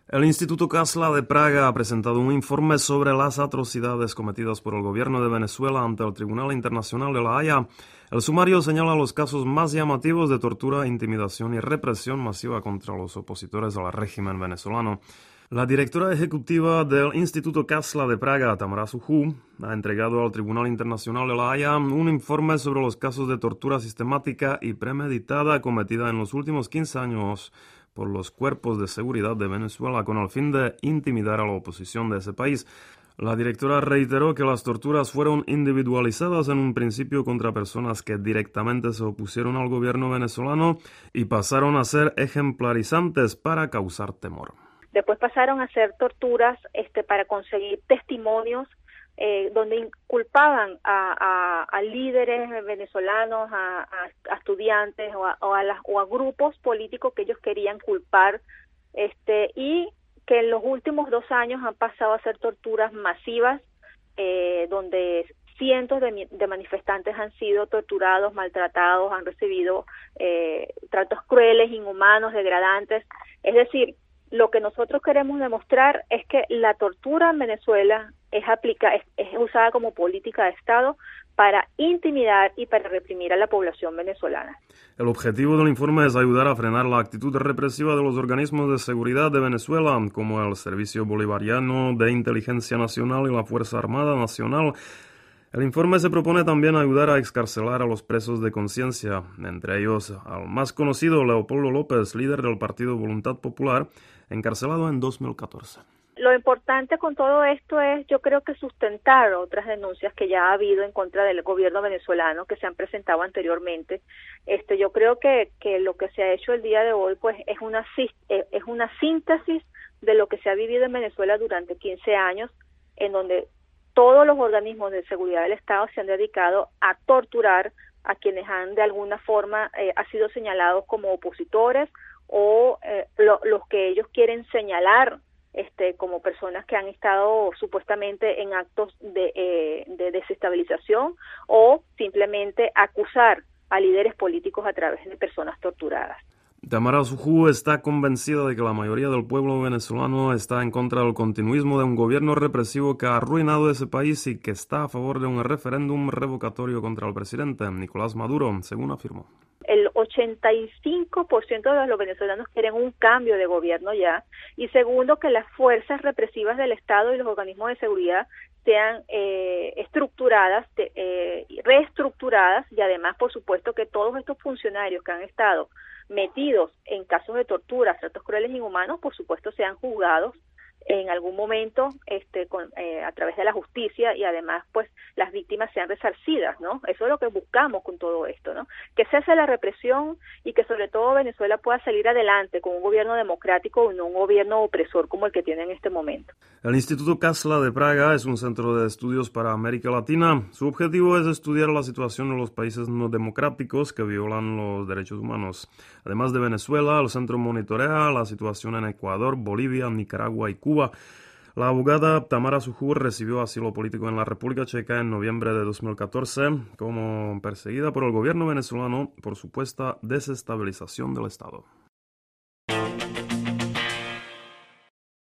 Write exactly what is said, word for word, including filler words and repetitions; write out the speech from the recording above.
El Instituto Casla de Praga ha presentado un informe sobre las atrocidades cometidas por el gobierno de Venezuela ante el Tribunal Internacional de La Haya. El sumario señala los casos más llamativos de tortura, intimidación y represión masiva contra los opositores al régimen venezolano. La directora ejecutiva del Instituto Casla de Praga, Tamara Sujú, ha entregado al Tribunal Internacional de La Haya un informe sobre los casos de tortura sistemática y premeditada cometida en los últimos quince años por los cuerpos de seguridad de Venezuela con el fin de intimidar a la oposición de ese país. La directora reiteró que las torturas fueron individualizadas en un principio contra personas que directamente se opusieron al gobierno venezolano y pasaron a ser ejemplarizantes para causar temor. Después pasaron a hacer torturas este, para conseguir testimonios eh, donde inculpaban a, a, a líderes venezolanos, a, a, a estudiantes o a, o, a las, o a grupos políticos que ellos querían culpar, este, y que en los últimos dos años han pasado a hacer torturas masivas, eh, donde cientos de, de manifestantes han sido torturados, maltratados, han recibido eh, tratos crueles, inhumanos, degradantes. Es decir, lo que nosotros queremos demostrar es que la tortura en Venezuela es, aplica, es, es usada como política de Estado para intimidar y para reprimir a la población venezolana. El objetivo del informe es ayudar a frenar la actitud represiva de los organismos de seguridad de Venezuela, como el Servicio Bolivariano de Inteligencia Nacional y la Fuerza Armada Nacional. El informe se propone también ayudar a excarcelar a los presos de conciencia, entre ellos al más conocido Leopoldo López, líder del Partido Voluntad Popular, encarcelado en dos mil catorce. Lo importante con todo esto es, yo creo que sustentar otras denuncias que ya ha habido en contra del gobierno venezolano que se han presentado anteriormente. Este, yo creo que, que lo que se ha hecho el día de hoy, pues, es una es una síntesis de lo que se ha vivido en Venezuela durante quince años, en donde todos los organismos de seguridad del Estado se han dedicado a torturar a quienes han de alguna forma eh, ha sido señalados como opositores o eh, lo, los que ellos quieren señalar este, como personas que han estado supuestamente en actos de, eh, de desestabilización o simplemente acusar a líderes políticos a través de personas torturadas. Tamara Sujú está convencida de que la mayoría del pueblo venezolano está en contra del continuismo de un gobierno represivo que ha arruinado ese país y que está a favor de un referéndum revocatorio contra el presidente Nicolás Maduro, según afirmó. El ochenta y cinco por ciento de los venezolanos quieren un cambio de gobierno ya, y segundo, que las fuerzas represivas del Estado y los organismos de seguridad sean eh, estructuradas, de, eh, reestructuradas, y además, por supuesto, que todos estos funcionarios que han estado metidos en casos de tortura, tratos crueles e inhumanos, por supuesto, sean juzgados en algún momento este con, eh, a través de la justicia, y además pues las víctimas sean resarcidas, ¿no? Eso es lo que buscamos con todo esto, ¿no? Que cese la represión y que sobre todo Venezuela pueda salir adelante con un gobierno democrático y no un gobierno opresor como el que tiene en este momento. El Instituto Casla de Praga es un centro de estudios para América Latina. Su objetivo es estudiar la situación en los países no democráticos que violan los derechos humanos. Además de Venezuela, el centro monitorea la situación en Ecuador, Bolivia, Nicaragua y Cuba. La abogada Tamara Sujú recibió asilo político en la República Checa en noviembre de dos mil catorce como perseguida por el gobierno venezolano por supuesta desestabilización del Estado.